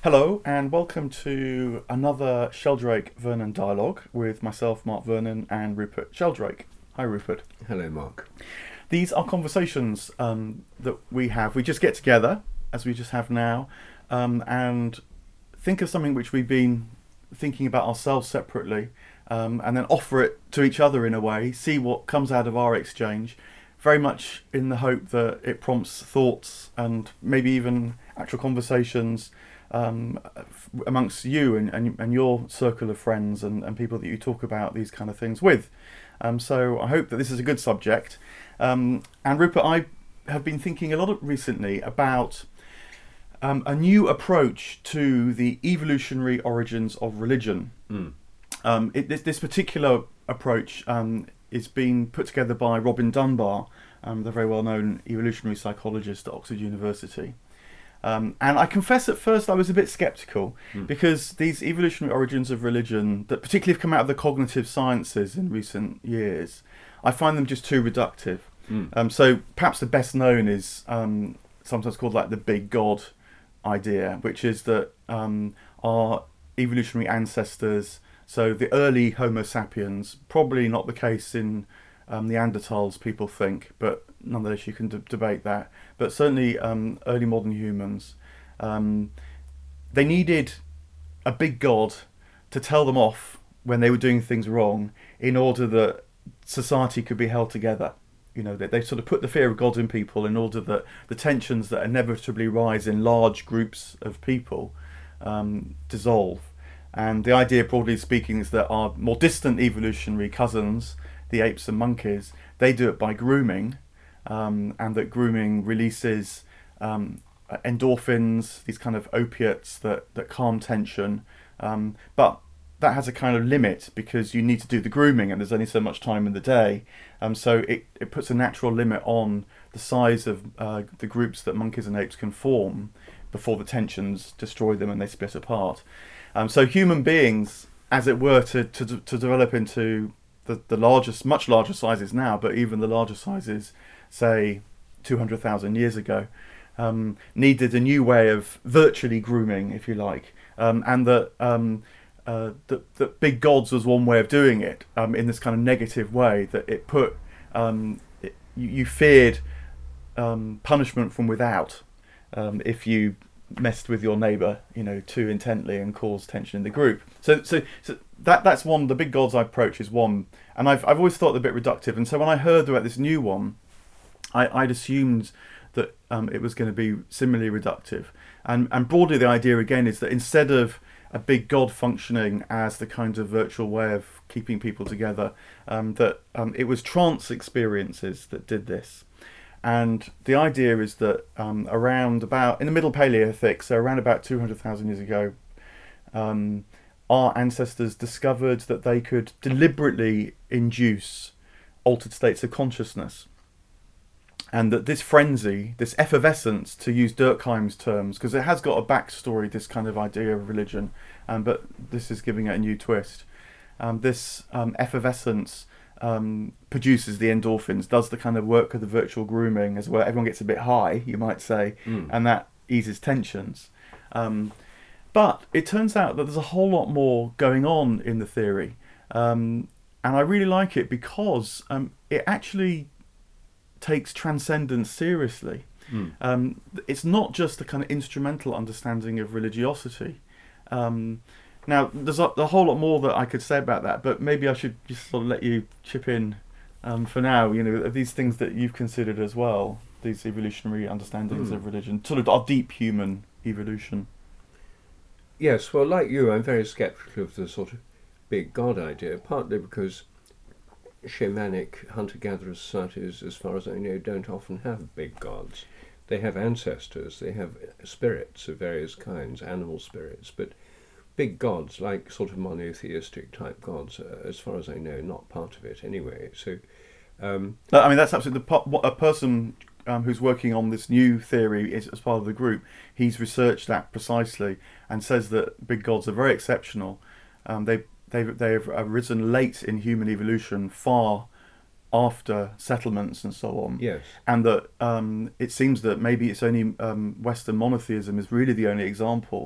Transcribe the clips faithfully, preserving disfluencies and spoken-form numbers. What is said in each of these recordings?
Hello and welcome to another Sheldrake Vernon dialogue with myself, Mark Vernon, and Rupert Sheldrake. Hi, Rupert. Hello, Mark. These are conversations um, that we have. We just get together, as we just have now, um, and think of something which we've been thinking about ourselves separately, um, and then offer it to each other in a way, see what comes out of our exchange, very much in the hope that it prompts thoughts and maybe even actual conversations Um, amongst you and, and, and your circle of friends and, and people that you talk about these kind of things with. Um, so I hope that this is a good subject. Um, and Rupert, I have been thinking a lot of recently about um, a new approach to the evolutionary origins of religion. Mm. Um, it, this, this particular approach um, is being put together by Robin Dunbar, um, the very well-known evolutionary psychologist at Oxford University. Um, and I confess at first I was a bit sceptical mm. because these evolutionary origins of religion that particularly have come out of the cognitive sciences in recent years, I find them just too reductive. Mm. Um, so perhaps the best known is um, sometimes called like the big God idea, which is that um, our evolutionary ancestors, so the early Homo sapiens, probably not the case in um, Neanderthals, people think, but nonetheless you can d- debate that, but certainly um, early modern humans, um, they needed a big God to tell them off when they were doing things wrong in order that society could be held together. You know, they, they sort of put the fear of God in people in order that the tensions that inevitably rise in large groups of people um, dissolve. And the idea, broadly speaking, is that our more distant evolutionary cousins, the apes and monkeys, they do it by grooming. Um, and that grooming releases um, endorphins, these kind of opiates that, that calm tension. Um, but that has a kind of limit because you need to do the grooming and there's only so much time in the day. Um, so it, it puts a natural limit on the size of uh, the groups that monkeys and apes can form before the tensions destroy them and they split apart. Um, so human beings, as it were, to, to, to develop into the, the largest, much larger sizes now, but even the larger sizes, say two hundred thousand years ago, um, needed a new way of virtually grooming, if you like, um, and that um, uh, that, that big gods was one way of doing it um, in this kind of negative way, that it put, um, it, you, you feared um, punishment from without um, if you messed with your neighbour, you know, too intently and caused tension in the group. So, so, so that that's one. The big gods I approach is one, and I've I've always thought it a bit reductive. And so when I heard about this new one, I, I'd assumed that um, it was going to be similarly reductive. And, and broadly the idea again is that instead of a big God functioning as the kind of virtual way of keeping people together, um, that um, it was trance experiences that did this. And the idea is that um, around about, in the Middle Paleolithic, so around about two hundred thousand years ago, um, our ancestors discovered that they could deliberately induce altered states of consciousness. And that this frenzy, this effervescence, to use Durkheim's terms, because it has got a backstory, this kind of idea of religion, um, but this is giving it a new twist. Um, this um, effervescence um, produces the endorphins, does the kind of work of the virtual grooming, as well. Everyone gets a bit high, you might say, mm. and that eases tensions. Um, but it turns out that there's a whole lot more going on in the theory. Um, and I really like it because um, it actually takes transcendence seriously. Mm. Um, it's not just a kind of instrumental understanding of religiosity. Um, now, there's a, a whole lot more that I could say about that, but maybe I should just sort of let you chip in um, for now. You know, these things that you've considered as well, these evolutionary understandings mm. of religion, sort of our deep human evolution. Yes, well, like you, I'm very sceptical of the sort of big God idea, partly because shamanic hunter-gatherer societies, as far as I know, don't often have big gods. They have ancestors, they have spirits of various kinds, animal spirits, but big gods, like sort of monotheistic type gods, are, as far as I know, not part of it anyway. So, um, I mean, that's absolutely the a person um, who's working on this new theory is, as part of the group. He's researched that precisely and says that big gods are very exceptional. Um, they They've, they've arisen late in human evolution, far after settlements and so on. Yes. And that um, it seems that maybe it's only um, Western monotheism is really the only example.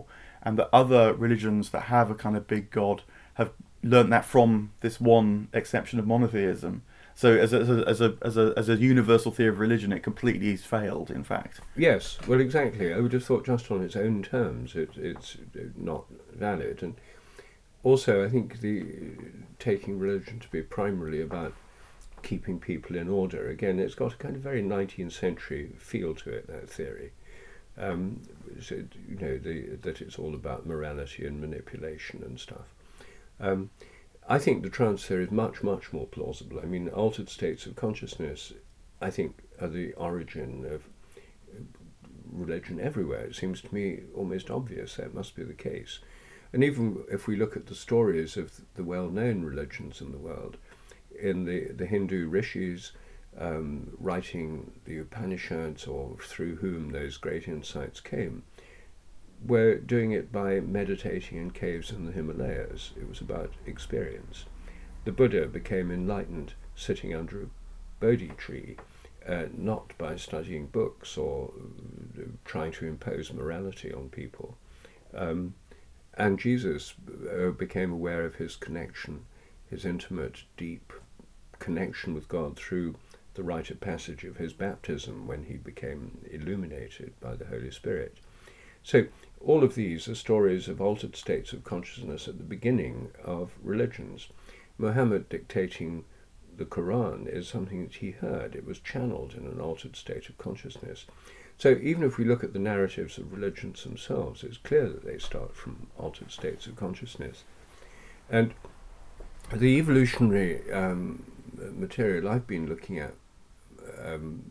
and that other religions that have a kind of big god have learnt that from this one exception of monotheism. So as a, as a as a as a as a universal theory of religion, it completely has failed. In fact, yes, well, exactly. I would have thought just on its own terms, it, it's not valid. And also, I think the taking religion to be primarily about keeping people in order. Again, it's got a kind of very nineteenth century feel to it. That theory, um, so, you know, the, that it's all about morality and manipulation and stuff. Um, I think the trance theory is much, much more plausible. I mean, altered states of consciousness, I think, are the origin of religion everywhere. It seems to me almost obvious that must be the case. And even if we look at the stories of the well-known religions in the world, in the, the Hindu rishis um, writing the Upanishads, or through whom those great insights came, were doing it by meditating in caves in the Himalayas. It was about experience. The Buddha became enlightened sitting under a Bodhi tree, uh, not by studying books or uh, trying to impose morality on people. Um, and Jesus uh, became aware of his connection, his intimate, deep connection with God through the rite of passage of his baptism when he became illuminated by the Holy Spirit. So all of these are stories of altered states of consciousness at the beginning of religions. Muhammad dictating the Quran is something that he heard. It was channeled in an altered state of consciousness. So even if we look at the narratives of religions themselves, it's clear that they start from altered states of consciousness. And the evolutionary um, material I've been looking at um,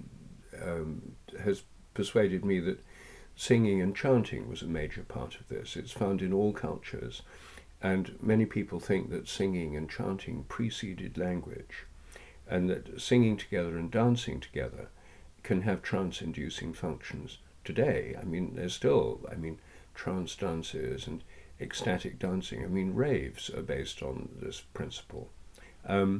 um, has persuaded me that singing and chanting was a major part of this. It's found in all cultures, and many people think that singing and chanting preceded language, and that singing together and dancing together can have trance-inducing functions today. I mean, there's still, I mean, trance dances and ecstatic dancing. I mean, raves are based on this principle. Um,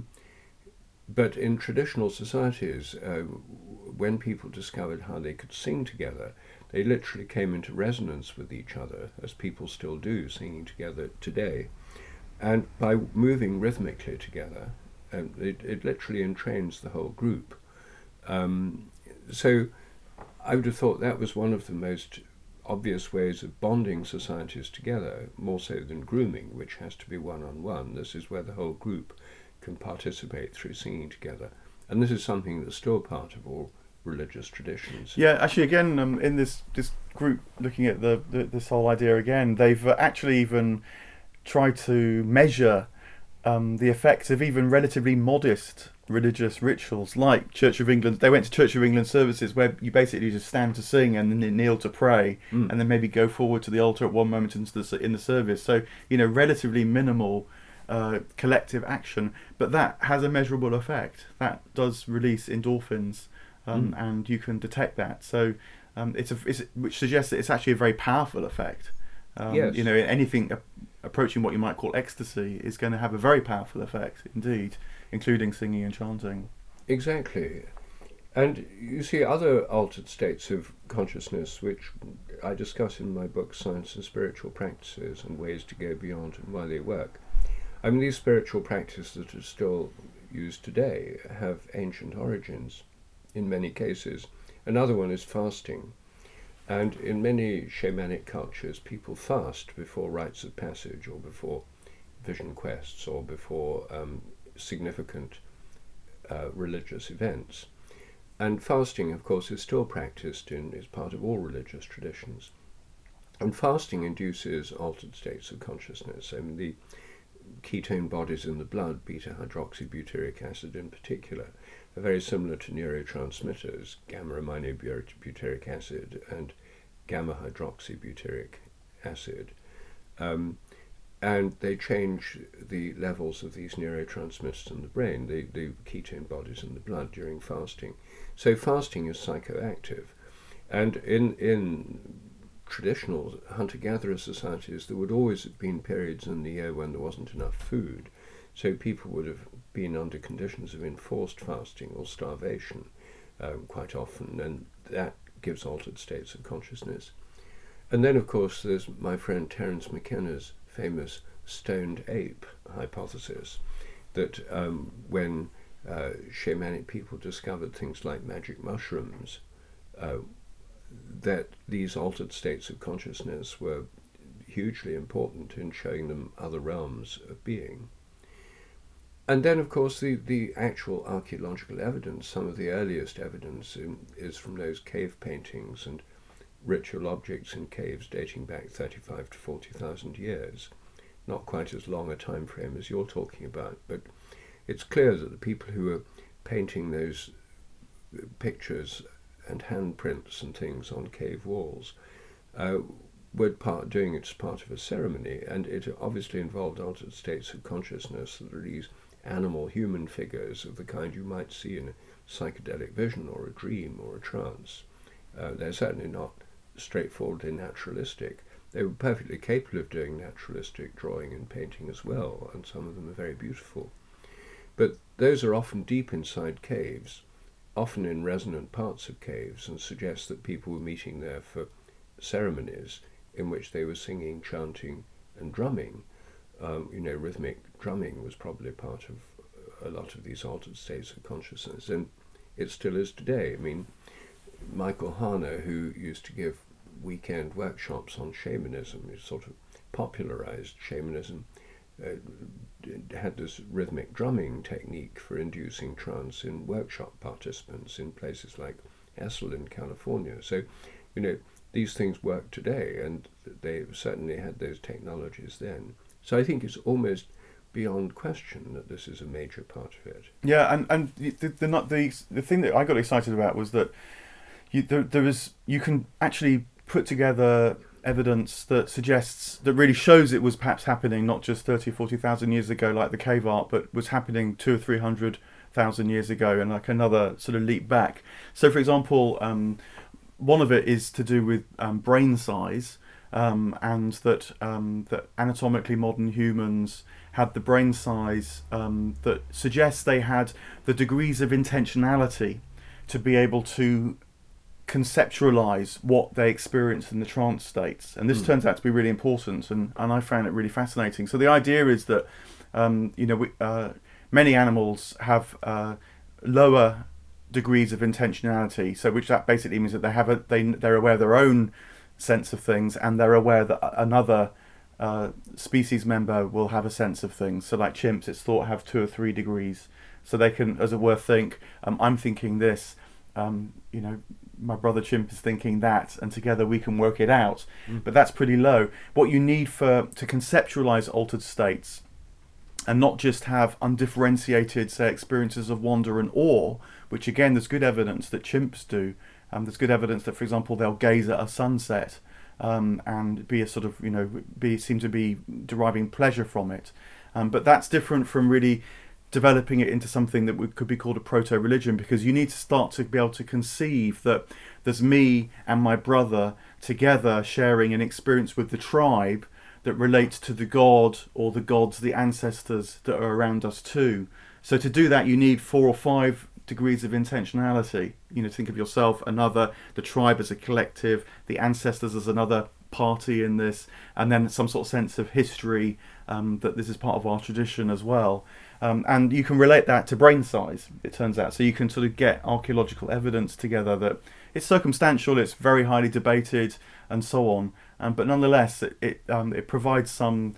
but in traditional societies, uh, when people discovered how they could sing together, they literally came into resonance with each other, as people still do, singing together today. And by moving rhythmically together, um, it, it literally entrains the whole group. Um, so I would have thought that was one of the most obvious ways of bonding societies together, more so than grooming, which has to be one-on-one. This is where the whole group can participate through singing together. And this is something that's still part of all religious traditions. Yeah, actually, again, um, in this this group looking at the, the this whole idea again, they've uh, actually even tried to measure um, the effects of even relatively modest religious rituals, like Church of England. They went to Church of England services where you basically just stand to sing and then kneel to pray, mm. and then maybe go forward to the altar at one moment into the in the service. So, you know, relatively minimal uh, collective action, but that has a measurable effect. That does release endorphins. Um, mm. And you can detect that, so um, it's a it's, which suggests that it's actually a very powerful effect. Um, yes. You know, anything a- approaching what you might call ecstasy is going to have a very powerful effect indeed, including singing and chanting. Exactly, and you see other altered states of consciousness, which I discuss in my book, Science and Spiritual Practices and Ways to Go Beyond and Why They Work. I mean, these spiritual practices that are still used today have ancient origins. In many cases. Another one is fasting. And in many shamanic cultures, people fast before rites of passage or before vision quests or before um, significant uh, religious events. And fasting, of course, is still practiced in is part of all religious traditions. And fasting induces altered states of consciousness. I mean, the ketone bodies in the blood, beta-hydroxybutyric acid in particular, are very similar to neurotransmitters, gamma-aminobutyric acid and gamma-hydroxybutyric acid. Um, and they change the levels of these neurotransmitters in the brain, the, the ketone bodies in the blood during fasting. So fasting is psychoactive. And in, in traditional hunter-gatherer societies, there would always have been periods in the year when there wasn't enough food. So people would have been under conditions of enforced fasting or starvation um, quite often, and that gives altered states of consciousness. And then, of course, there's my friend Terence McKenna's famous stoned ape hypothesis, that um, when uh, shamanic people discovered things like magic mushrooms, uh, that these altered states of consciousness were hugely important in showing them other realms of being. And then, of course, the, the actual archaeological evidence, some of the earliest evidence in, is from those cave paintings and ritual objects in caves dating back thirty-five to forty thousand years. Not quite as long a time frame as you're talking about, but it's clear that the people who were painting those pictures and handprints and things on cave walls uh, were part, doing it as part of a ceremony, and it obviously involved altered states of consciousness that are these animal human figures of the kind you might see in a psychedelic vision or a dream or a trance. Uh, they're certainly not straightforwardly naturalistic. They were perfectly capable of doing naturalistic drawing and painting as well, and some of them are very beautiful. But those are often deep inside caves, often in resonant parts of caves, and suggest that people were meeting there for ceremonies in which they were singing, chanting, and drumming. Um, you know, rhythmic drumming was probably part of a lot of these altered states of consciousness, and it still is today. I mean, Michael Harner, who used to give weekend workshops on shamanism, he sort of popularized shamanism, uh, had this rhythmic drumming technique for inducing trance in workshop participants in places like Essel in California. So, you know, these things work today, and they certainly had those technologies then. So I think it's almost beyond question that this is a major part of it. Yeah, and and the the the, the, the thing that I got excited about was that you there, there is you can actually put together evidence that suggests, that really shows it was perhaps happening not just thirty or forty thousand years ago like the cave art, but was happening two or three hundred thousand years ago, and like another sort of leap back. So for example, um, one of it is to do with um, brain size, um, and that um, that anatomically modern humans had the brain size um, that suggests they had the degrees of intentionality to be able to conceptualize what they experienced in the trance states, and this mm. turns out to be really important, and, and I found it really fascinating. So the idea is that um, you know we, uh, many animals have uh, lower degrees of intentionality, so which that basically means that they have a they they're aware of their own sense of things, and they're aware that another uh, species member will have a sense of things. So like chimps, it's thought have two or three degrees, so they can, as it were, think um, I'm thinking this, um, you know. My brother chimp is thinking that, and together we can work it out. Mm. But that's pretty low. What you need for to conceptualize altered states, and not just have undifferentiated, say, experiences of wonder and awe, which again, there's good evidence that chimps do. Um, there's good evidence that, for example, they'll gaze at a sunset um, and be a sort of, you know, be seem to be deriving pleasure from it. Um, but that's different from really developing it into something that would, could be called a proto-religion, because you need to start to be able to conceive that there's me and my brother together sharing an experience with the tribe that relates to the god or the gods, the ancestors that are around us too. So to do that, you need four or five degrees of intentionality. You know, think of yourself, another, the tribe as a collective, the ancestors as another party in this, and then some sort of sense of history, um, that this is part of our tradition as well. Um, and you can relate that to brain size, it turns out. So you can sort of get archaeological evidence together that it's circumstantial, it's very highly debated, and so on. Um, but nonetheless, it it, um, it provides some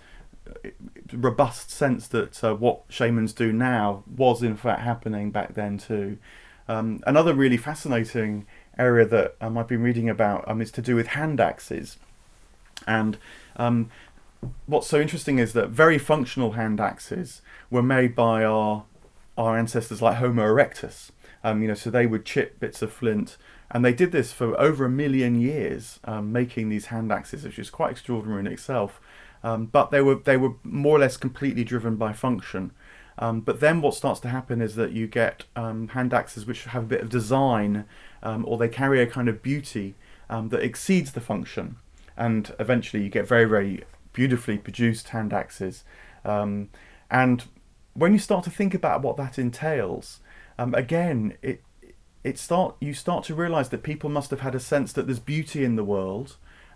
robust sense that uh, what shamans do now was in fact happening back then too. Um, another really fascinating area that um, I've been reading about um, is to do with hand axes. And um, what's so interesting is that very functional hand axes were made by our our ancestors like Homo erectus. Um, you know, so they would chip bits of flint, and they did this for over a million years, um, making these hand axes, which is quite extraordinary in itself. Um, but they were they were more or less completely driven by function. Um, but then what starts to happen is that you get um, hand axes which have a bit of design, um, or they carry a kind of beauty um, that exceeds the function, and eventually you get very very beautifully produced hand axes. Um, and when you start to think about what that entails, um, again, it it start you start to realise that people must have had a sense that there's beauty in the world,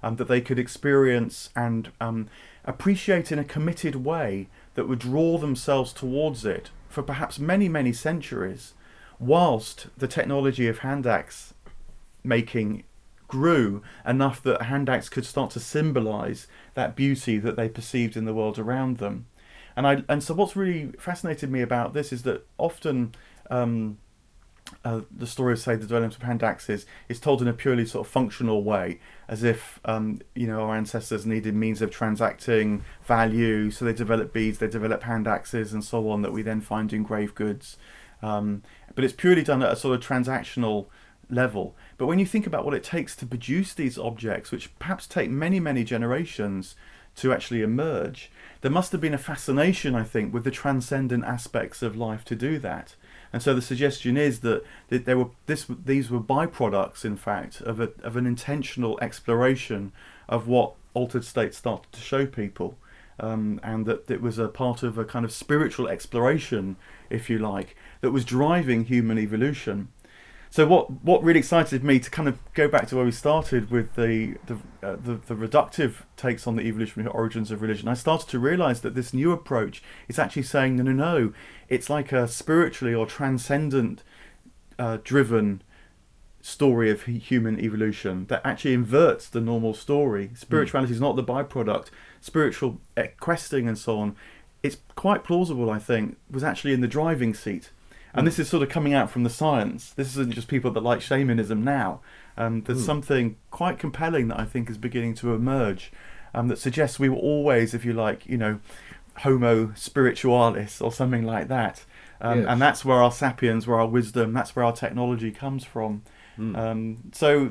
um, that they could experience and um, appreciate in a committed way that would draw themselves towards it for perhaps many, many centuries, whilst the technology of hand axe making grew enough that hand axe could start to symbolise that beauty that they perceived in the world around them. And I and so what's really fascinated me about this is that often um, uh, the story of, say, the development of hand axes is told in a purely sort of functional way, as if um, you know, our ancestors needed means of transacting value, so they developed beads, they developed hand axes, and so on, that we then find in grave goods. Um, but it's purely done at a sort of transactional level. But when you think about what it takes to produce these objects, which perhaps take many, many generations to actually emerge, there must have been a fascination, I think, with the transcendent aspects of life to do that. And so the suggestion is that, that there were this these were byproducts, in fact, of a, of an intentional exploration of what altered states started to show people, um, and that it was a part of a kind of spiritual exploration, if you like, that was driving human evolution. So what what really excited me to kind of go back to where we started with the the, uh, the the reductive takes on the evolutionary origins of religion, I started to realise that this new approach is actually saying, no, no, no, it's like a spiritually or transcendent uh, driven story of human evolution that actually inverts the normal story. Spirituality mm. is not the byproduct. Spiritual questing and so on, it's quite plausible, I think, was actually in the driving seat. And this is sort of coming out from the science. This isn't just people that like shamanism now. Um, there's mm. something quite compelling that I think is beginning to emerge, um, that suggests we were always, if you like, you know, Homo spiritualis or something like that. Um, yes. And that's where our sapiens, where our wisdom, that's where our technology comes from. Mm. Um, so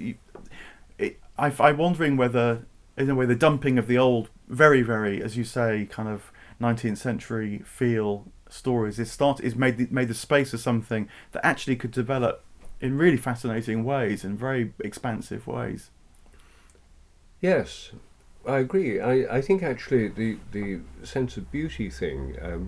it, I, I'm wondering whether, in a way, the dumping of the old, very, very, as you say, kind of nineteenth century feel stories is start is made the, made the space for something that actually could develop in really fascinating ways, in very expansive ways. Yes, I agree. I, I think actually the the sense of beauty thing um,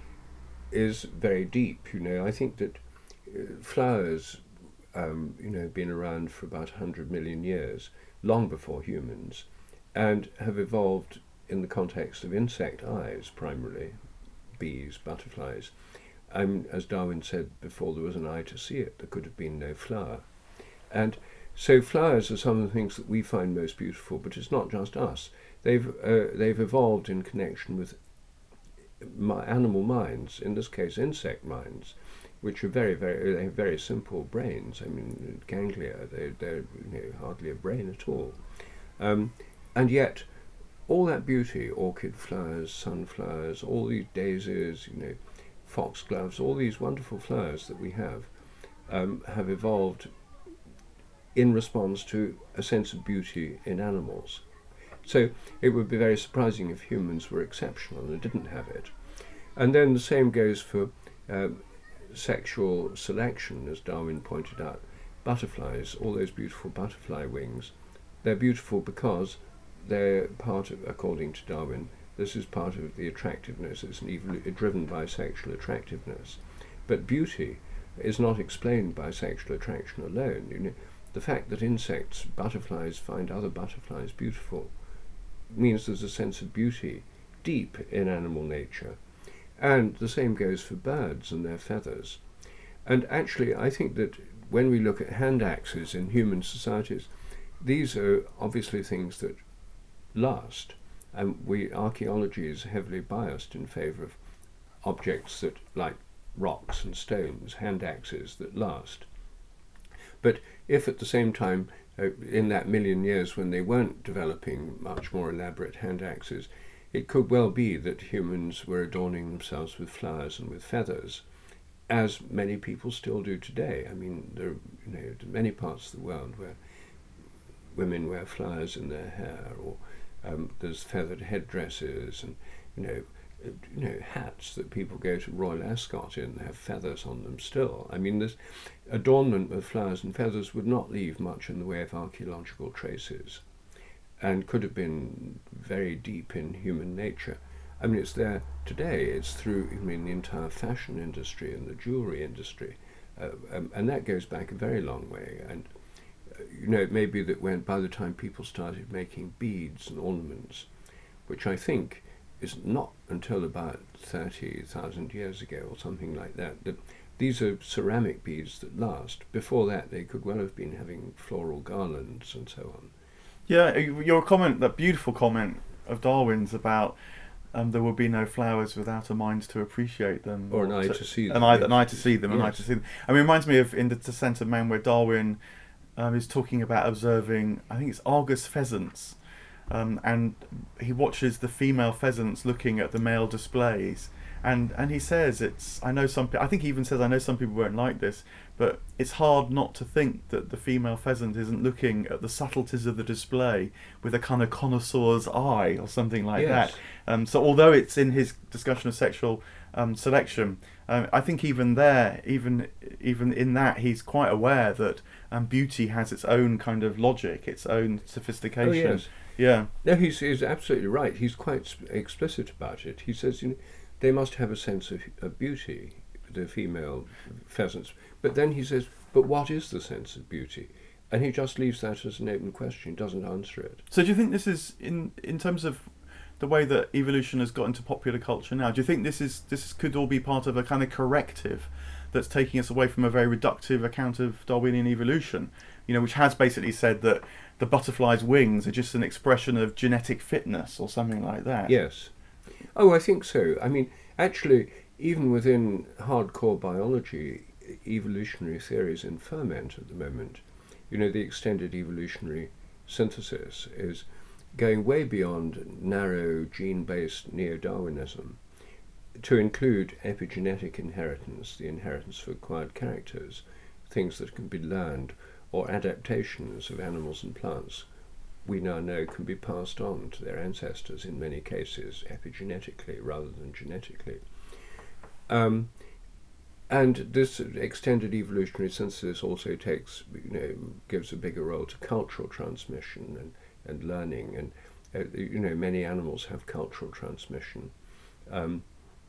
is very deep. You know, I think that uh, flowers, um, you know, been around for about one hundred million years, long before humans, and have evolved in the context of insect eyes primarily. Bees, butterflies. Um, as Darwin said before, there was an eye to see it. There could have been no flower. And so flowers are some of the things that we find most beautiful, but it's not just us. They've uh, they've evolved in connection with my animal minds, in this case insect minds, which are very, very, they have very simple brains. I mean, ganglia, they, they're you know, hardly a brain at all. Um, and yet, all that beauty, orchid flowers, sunflowers, all these daisies, you know, foxgloves, all these wonderful flowers that we have, um, have evolved in response to a sense of beauty in animals. So it would be very surprising if humans were exceptional and didn't have it. And then the same goes for um, sexual selection, as Darwin pointed out. Butterflies, all those beautiful butterfly wings, they're beautiful because they're part of, according to Darwin, this is part of the attractiveness, it's an evol- driven by sexual attractiveness. But beauty is not explained by sexual attraction alone. You know, the fact that insects, butterflies, find other butterflies beautiful means there's a sense of beauty deep in animal nature. And the same goes for birds and their feathers. And actually, I think that when we look at hand axes in human societies, these are obviously things that last, and we archaeology is heavily biased in favour of objects that, like rocks and stones, hand axes that last. But if at the same time, uh, in that million years when they weren't developing much more elaborate hand axes, it could well be that humans were adorning themselves with flowers and with feathers, as many people still do today. I mean, there are you know, many parts of the world where women wear flowers in their hair, or Um, there's feathered headdresses, and you know, uh, you know, hats that people go to Royal Ascot in have feathers on them still. I mean, this adornment with flowers and feathers would not leave much in the way of archaeological traces, and could have been very deep in human nature. I mean, it's there today. It's through, I mean, the entire fashion industry and the jewellery industry, uh, um, and that goes back a very long way. And you know, it may be that when by the time people started making beads and ornaments, which I think is not until about thirty thousand years ago or something like that, that these are ceramic beads that last. Before that, they could well have been having floral garlands and so on. Yeah, your comment, that beautiful comment of Darwin's about um, there will be no flowers without a mind to appreciate them. Or an eye to, to see them. An eye, yes. an eye to see them, yes. an eye to see them. I mean, it reminds me of In the Descent of Man, where Darwin um, is talking about observing, I think it's Argus pheasants, um, and he watches the female pheasants looking at the male displays. And and he says, it's, I know some, I think he even says, I know some people won't like this, but it's hard not to think that the female pheasant isn't looking at the subtleties of the display with a kind of connoisseur's eye or something like yes. that. Um, so although it's in his discussion of sexual um, selection, um, I think even there, even even in that, he's quite aware that um, beauty has its own kind of logic, its own sophistication. Oh, yes. Yeah. No, he's, he's absolutely right. He's quite sp- explicit about it. He says, you know, they must have a sense of, of beauty, the female pheasants. But then he says, but what is the sense of beauty? And he just leaves that as an open question, doesn't answer it. So do you think this is, in in terms of the way that evolution has got into popular culture now, do you think this is this could all be part of a kind of corrective that's taking us away from a very reductive account of Darwinian evolution, you know, which has basically said that the butterfly's wings are just an expression of genetic fitness or something like that? Yes. Oh, I think so. I mean, actually, even within hardcore biology, evolutionary theory is in ferment at the moment. You know, the extended evolutionary synthesis is going way beyond narrow gene-based neo-Darwinism to include epigenetic inheritance, the inheritance of acquired characters, things that can be learned, or adaptations of animals and plants we now know can be passed on to their ancestors in many cases epigenetically rather than genetically. Um, and this extended evolutionary synthesis also takes, you know, gives a bigger role to cultural transmission and, and learning, and uh, you know, many animals have cultural transmission. Um,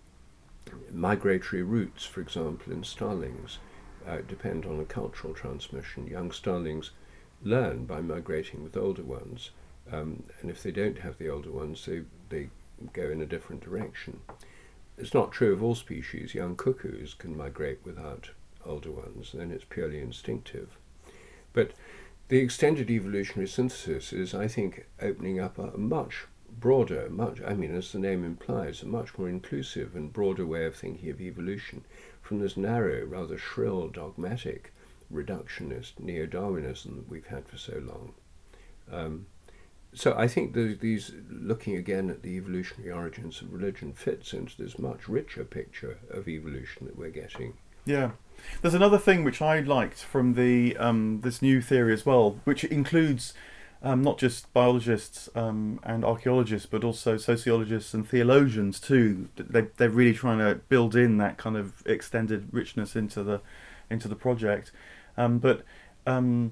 migratory routes, for example, in starlings uh, depend on a cultural transmission. Young starlings learn by migrating with older ones, um, and if they don't have the older ones, they, they go in a different direction. It's not true of all species. Young cuckoos can migrate without older ones, then it's purely instinctive. But the extended evolutionary synthesis is, I think, opening up a much broader, much, I mean, as the name implies, a much more inclusive and broader way of thinking of evolution from this narrow, rather shrill, dogmatic, reductionist neo-Darwinism that we've had for so long. Um, so I think the, these, looking again at the evolutionary origins of religion, fits into this much richer picture of evolution that we're getting. Yeah. There's another thing which I liked from the um, this new theory as well, which includes um, not just biologists um, and archaeologists, but also sociologists and theologians too. They, they're really trying to build in that kind of extended richness into the into the project. Um, but um,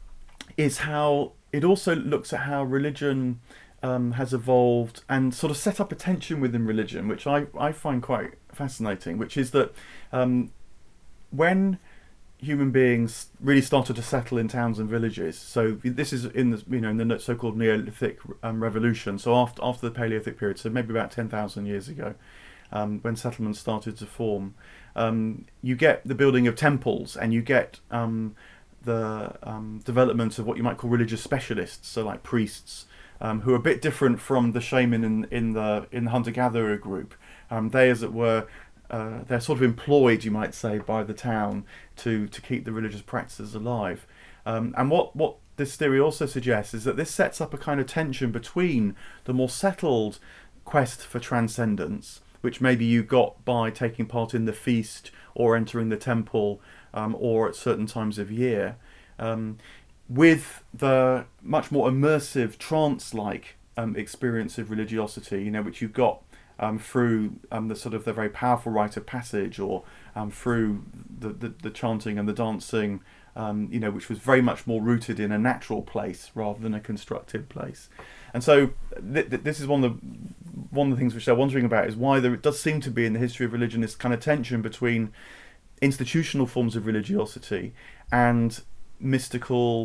is how it also looks at how religion um, has evolved and sort of set up a tension within religion, which I, I find quite fascinating, which is that um, when human beings really started to settle in towns and villages, so this is in the, you know, in the so-called Neolithic um, revolution, so after, after the Paleolithic period, so maybe about ten thousand years ago, um, when settlements started to form, Um, you get the building of temples, and you get um, the um, development of what you might call religious specialists, so like priests, um, who are a bit different from the shaman in, in the in the hunter-gatherer group. Um, they, as it were, uh, they're sort of employed, you might say, by the town to, to keep the religious practices alive. Um, and what, what this theory also suggests is that this sets up a kind of tension between the more settled quest for transcendence, which maybe you got by taking part in the feast or entering the temple um, or at certain times of year, um, with the much more immersive trance-like um, experience of religiosity, you know, which you got um, through um, the sort of the very powerful rite of passage, or um, through the, the, the chanting and the dancing, um, you know, which was very much more rooted in a natural place rather than a constructed place. And so th- th- this is one of the one of the things which they're wondering about, is why there does seem to be in the history of religion this kind of tension between institutional forms of religiosity and mystical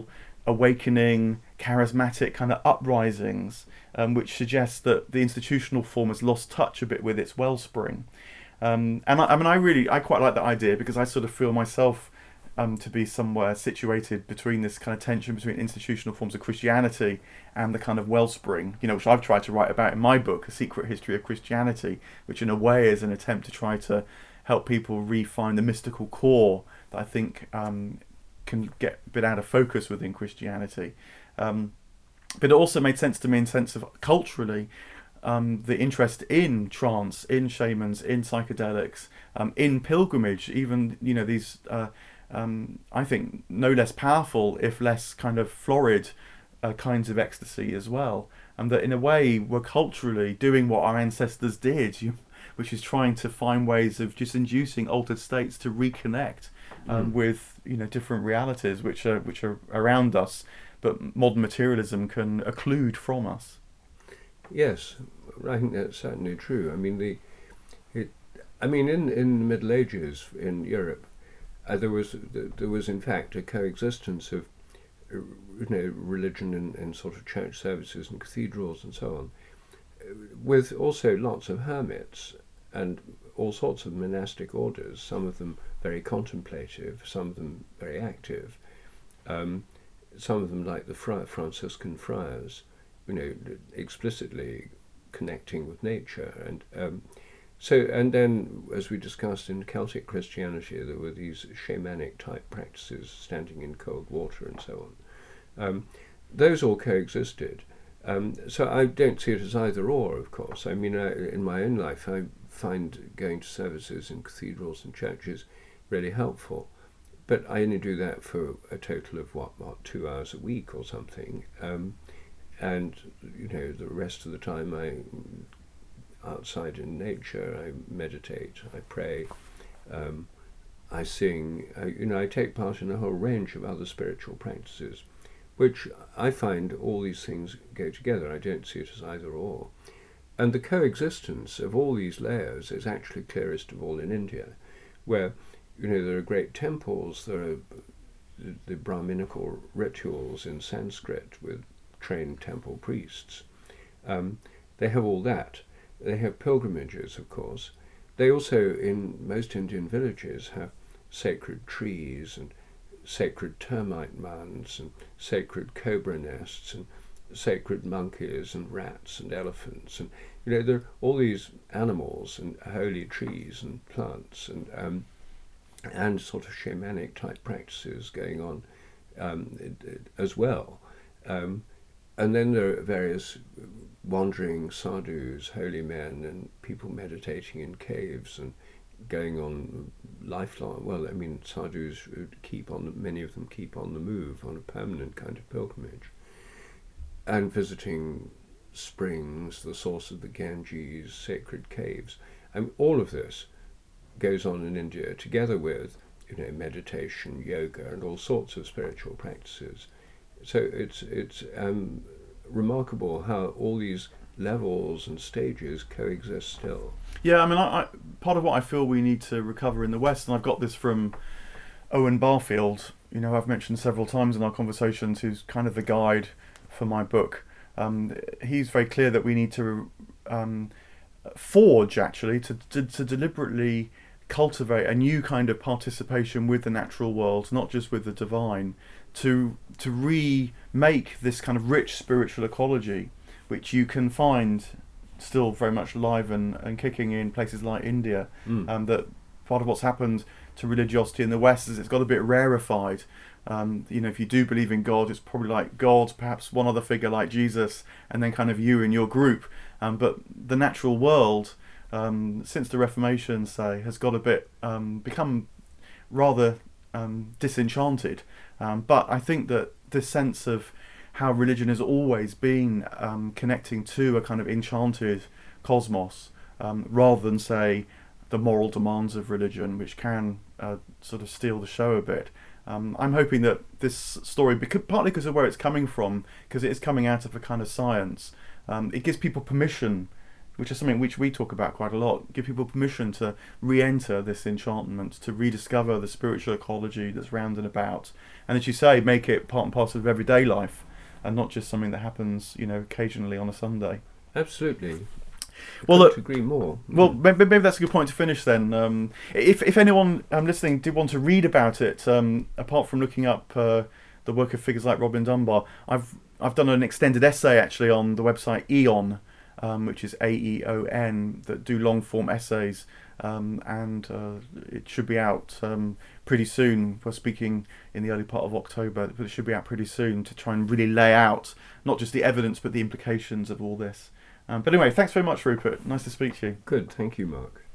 awakening, charismatic kind of uprisings, um, which suggests that the institutional form has lost touch a bit with its wellspring. Um, and I, I mean, I really, I quite like that idea because I sort of feel myself um, to be somewhere situated between this kind of tension between institutional forms of Christianity and the kind of wellspring, you know, which I've tried to write about in my book, A Secret History of Christianity, which in a way is an attempt to try to help people refine the mystical core that I think um, can get a bit out of focus within Christianity. Um, but it also made sense to me in sense of culturally, um, the interest in trance, in shamans, in psychedelics, um, in pilgrimage, even, you know, these, uh, um, I think, no less powerful, if less kind of florid uh, kinds of ecstasy as well. And that in a way we're culturally doing what our ancestors did, you, which is trying to find ways of just inducing altered states to reconnect um, mm. with, you know, different realities which are which are around us, but modern materialism can occlude from us. Yes, I think that's certainly true. I mean, the, it, I mean, in, in the Middle Ages in Europe, uh, there was there was in fact a coexistence of, you know, religion and, and sort of church services and cathedrals and so on, with also lots of hermits and all sorts of monastic orders, some of them very contemplative, some of them very active, um, some of them like the Fri- Franciscan friars, you know, explicitly connecting with nature. And um, so, and then, as we discussed in Celtic Christianity, there were these shamanic type practices, standing in cold water and so on. Um, those all coexisted. Um, so I don't see it as either or, of course. I mean, I, in my own life, I find going to services in cathedrals and churches really helpful. But I only do that for a total of, what, what two hours a week or something. Um, and, you know, the rest of the time I'm outside in nature, I meditate, I pray, um, I sing, I, you know, I take part in a whole range of other spiritual practices, which I find all these things go together. I don't see it as either or. And the coexistence of all these layers is actually clearest of all in India, where, you know, there are great temples, there are the, the Brahminical rituals in Sanskrit with trained temple priests. Um, they have all that. They have pilgrimages, of course. They also, in most Indian villages, have sacred trees and sacred termite mounds and sacred cobra nests and sacred monkeys and rats and elephants, and, you know, there are all these animals and holy trees and plants and um, and sort of shamanic type practices going on um, as well. Um, and then there are various wandering sadhus, holy men, and people meditating in caves and going on lifelong, well, I mean, sadhus keep on, many of them keep on the move on a permanent kind of pilgrimage, and visiting springs, the source of the Ganges, sacred caves. And all of this goes on in India, together with, you know, meditation, yoga, and all sorts of spiritual practices. So it's it's um, remarkable how all these levels and stages coexist still. Yeah, I mean, I, I, part of what I feel we need to recover in the West, and I've got this from Owen Barfield, you know, I've mentioned several times in our conversations, who's kind of the guide for my book. Um, he's very clear that we need to um, forge, actually, to, to, to deliberately cultivate a new kind of participation with the natural world, not just with the divine, to to remake this kind of rich spiritual ecology, which you can find still very much alive and, and kicking in places like India. Mm. Um, that part of what's happened to religiosity in the West is it's got a bit rarefied. Um, you know, if you do believe in God, it's probably like God, perhaps one other figure like Jesus, and then kind of you and your group. Um, but the natural world, um, since the Reformation, say, has got a bit um, become rather um, disenchanted. Um, but I think that this sense of how religion has always been um, connecting to a kind of enchanted cosmos, um, rather than, say, the moral demands of religion, which can uh, sort of steal the show a bit. Um, I'm hoping that this story, because, partly because of where it's coming from, because it is coming out of a kind of science, um, it gives people permission which is something which we talk about quite a lot. Give people permission to re-enter this enchantment, to rediscover the spiritual ecology that's round and about, and as you say, make it part and parcel of everyday life, and not just something that happens, you know, occasionally on a Sunday. Absolutely. Well, Couldn't look, agree more. Well, maybe, maybe that's a good point to finish then. Um, if if anyone um, listening did want to read about it, um, apart from looking up uh, the work of figures like Robin Dunbar, I've I've done an extended essay actually on the website Aeon, um, which is A E O N, that do long form essays, um, and uh, it should be out um, pretty soon. We're speaking in the early part of October, but it should be out pretty soon to try and really lay out not just the evidence but the implications of all this. Um, but anyway, thanks very much, Rupert. Nice to speak to you. Good, thank you, Mark.